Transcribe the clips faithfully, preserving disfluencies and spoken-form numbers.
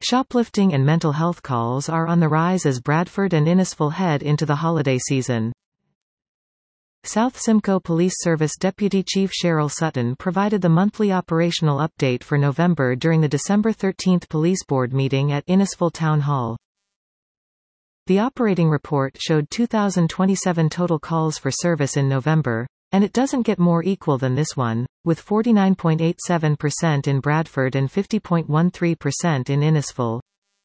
Shoplifting and mental health calls are on the rise as Bradford and Innisfil head into the holiday season. South Simcoe Police Service Deputy Chief Cheryl Sutton provided the monthly operational update for November during the December thirteenth Police Board meeting at Innisfil Town Hall. The operating report showed two thousand twenty-seven total calls for service in November, and it doesn't get more equal than this one, with forty-nine point eight seven percent in Bradford and fifty point one three percent in Innisfil.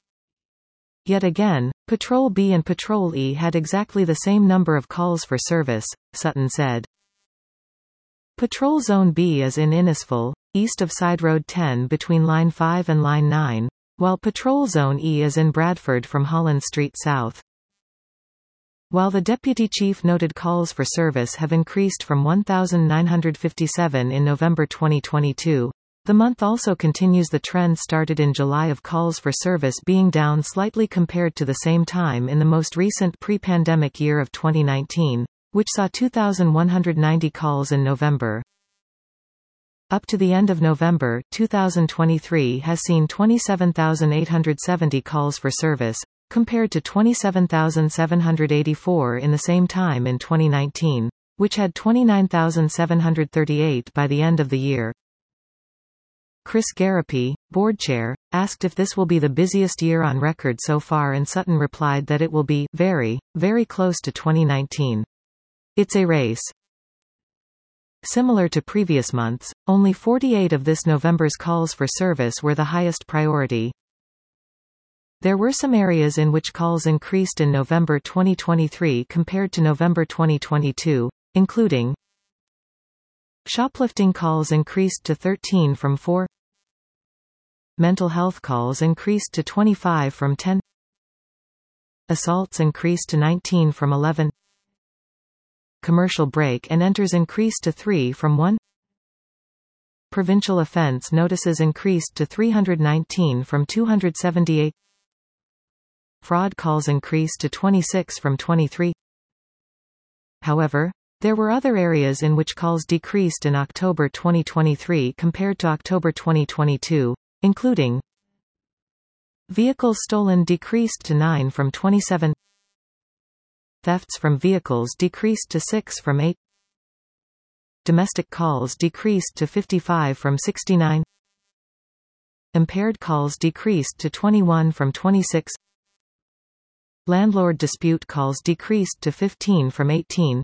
Yet again, Patrol B and Patrol E had exactly the same number of calls for service, Sutton said. Patrol Zone B is in Innisfil, east of Side Road ten between Line five and Line nine, while Patrol Zone E is in Bradford from Holland Street south. While the deputy chief noted calls for service have increased from one thousand nine hundred fifty-seven in November twenty twenty-two, the month also continues the trend started in July of calls for service being down slightly compared to the same time in the most recent pre-pandemic year of twenty nineteen, which saw two thousand one hundred ninety calls in November. Up to the end of November, two thousand twenty-three has seen twenty-seven thousand eight hundred seventy calls for service, compared to twenty-seven thousand seven hundred eighty-four in the same time in twenty nineteen, which had twenty-nine thousand seven hundred thirty-eight by the end of the year. Chris Garapi, board chair, asked if this will be the busiest year on record so far, and Sutton replied that it will be very, very close to twenty nineteen. It's a race. Similar to previous months, only forty-eight of this November's calls for service were the highest priority. There were some areas in which calls increased in November twenty twenty-three compared to November twenty twenty-two, including shoplifting calls increased to thirteen from four, mental health calls increased to twenty-five from ten, assaults increased to nineteen from eleven, commercial break and enters increased to three from one, provincial offense notices increased to three hundred nineteen from two hundred seventy-eight, fraud calls increased to twenty-six from twenty-three. However, there were other areas in which calls decreased in October twenty twenty-three compared to October twenty twenty-two, including vehicles stolen decreased to nine from twenty-seven, thefts from vehicles decreased to six from eight, domestic calls decreased to fifty-five from sixty-nine, impaired calls decreased to twenty-one from twenty-six, landlord dispute calls decreased to fifteen from eighteen,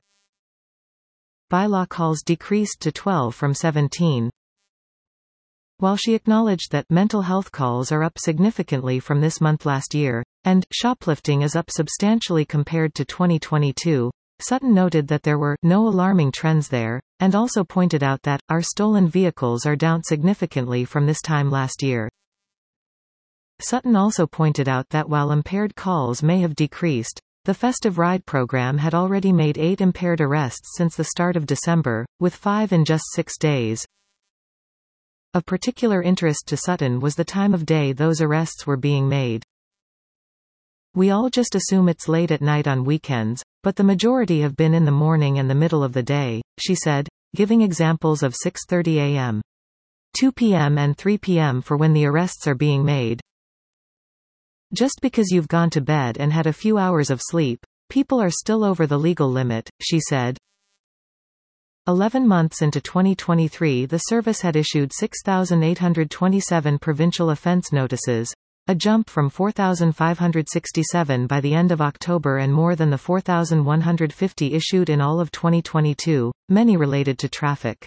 bylaw calls decreased to twelve from seventeen. While she acknowledged that mental health calls are up significantly from this month last year, and shoplifting is up substantially compared to twenty twenty-two, Sutton noted that there were no alarming trends there, and also pointed out that our stolen vehicles are down significantly from this time last year. Sutton also pointed out that while impaired calls may have decreased, the Festive Ride program had already made eight impaired arrests since the start of December, with five in just six days. Of particular interest to Sutton was the time of day those arrests were being made. We all just assume it's late at night on weekends, but the majority have been in the morning and the middle of the day, she said, giving examples of six thirty a m, two p m and three p m for when the arrests are being made. Just because you've gone to bed and had a few hours of sleep, people are still over the legal limit, she said. Eleven months into twenty twenty-three, the service had issued six thousand eight hundred twenty-seven provincial offence notices, a jump from four thousand five hundred sixty-seven by the end of October and more than the four thousand one hundred fifty issued in all of twenty twenty-two, many related to traffic.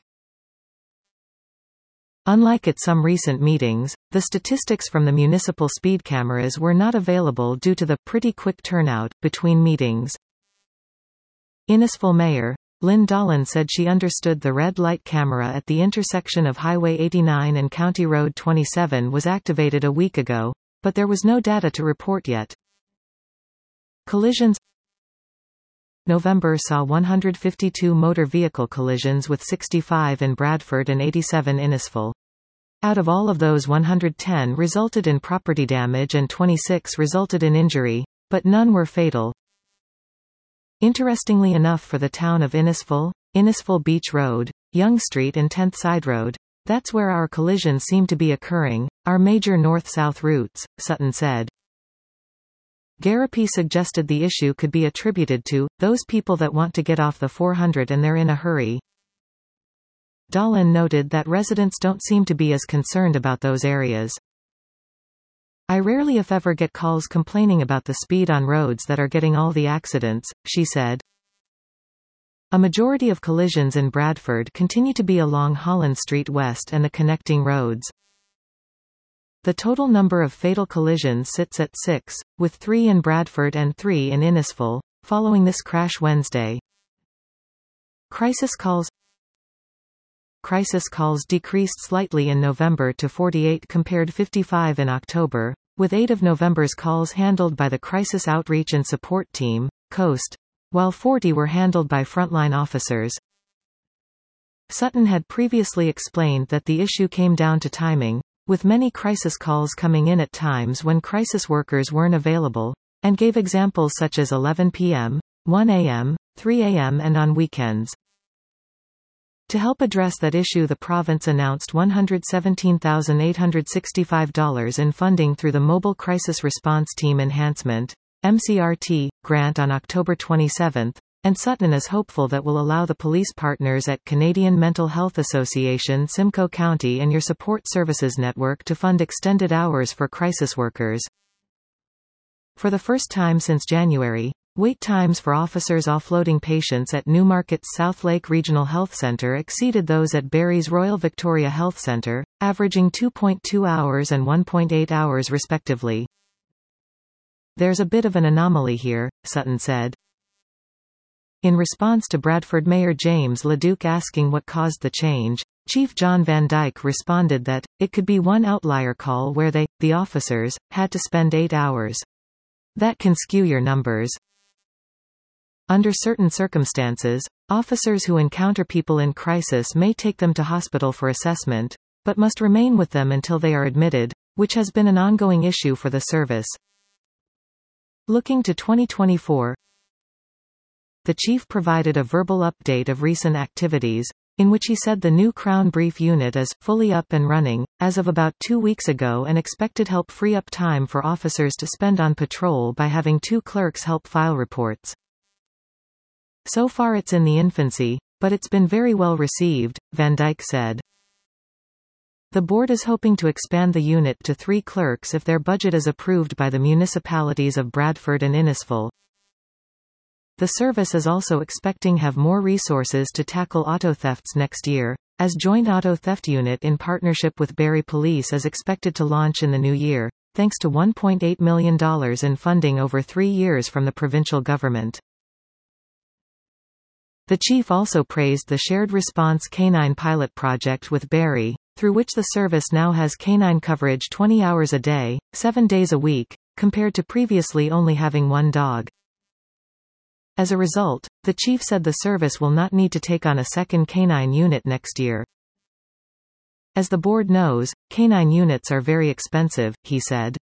Unlike at some recent meetings, the statistics from the municipal speed cameras were not available due to the pretty quick turnout between meetings. Innisfil Mayor Lynn Dolan said she understood the red light camera at the intersection of Highway eighty-nine and County Road twenty-seven was activated a week ago, but there was no data to report yet. Collisions. November saw one hundred fifty-two motor vehicle collisions with sixty-five in Bradford and eighty-seven in Innisfil. Out of all of those, one hundred ten resulted in property damage and twenty-six resulted in injury, but none were fatal. Interestingly enough, for the town of Innisfil, Innisfil Beach Road, Yonge Street and tenth Side Road, that's where our collisions seem to be occurring, are major north-south routes, Sutton said. Garapi suggested the issue could be attributed to those people that want to get off the four hundred and they're in a hurry. Dahlin noted that residents don't seem to be as concerned about those areas. I rarely if ever get calls complaining about the speed on roads that are getting all the accidents, she said. A majority of collisions in Bradford continue to be along Holland Street West and the connecting roads. The total number of fatal collisions sits at six, with three in Bradford and three in Innisfil, following this crash Wednesday. Crisis calls Crisis calls decreased slightly in November to forty-eight compared to fifty-five in October, with eight of November's calls handled by the Crisis Outreach and Support Team, COAST, while forty were handled by frontline officers. Sutton had previously explained that the issue came down to timing, with many crisis calls coming in at times when crisis workers weren't available, and gave examples such as eleven p m, one a m, three a m and on weekends. To help address that issue, the province announced one hundred seventeen thousand eight hundred sixty-five dollars in funding through the Mobile Crisis Response Team Enhancement (M C R T) grant on October twenty-seventh, and Sutton is hopeful that will allow the police partners at Canadian Mental Health Association, Simcoe County and your Support Services Network to fund extended hours for crisis workers. For the first time since January, wait times for officers offloading patients at Newmarket's South Lake Regional Health Centre exceeded those at Barrie's Royal Victoria Health Centre, averaging two point two hours and one point eight hours respectively. There's a bit of an anomaly here, Sutton said. In response to Bradford Mayor James LeDuc asking what caused the change, Chief John Van Dyke responded that, it could be one outlier call where they, the officers, had to spend eight hours. That can skew your numbers. Under certain circumstances, officers who encounter people in crisis may take them to hospital for assessment, but must remain with them until they are admitted, which has been an ongoing issue for the service. Looking to twenty twenty-four, the chief provided a verbal update of recent activities, in which he said the new Crown Brief unit is fully up and running, as of about two weeks ago, and expected help free up time for officers to spend on patrol by having two clerks help file reports. So far it's in the infancy, but it's been very well received, Van Dyke said. The board is hoping to expand the unit to three clerks if their budget is approved by the municipalities of Bradford and Innisfil. The service is also expecting have more resources to tackle auto thefts next year, as Joint Auto Theft Unit in partnership with Barrie Police is expected to launch in the new year, thanks to one point eight million dollars in funding over three years from the provincial government. The chief also praised the Shared Response Canine pilot project with Barrie, through which the service now has canine coverage twenty hours a day, seven days a week, compared to previously only having one dog. As a result, the chief said the service will not need to take on a second canine unit next year. As the board knows, canine units are very expensive, he said.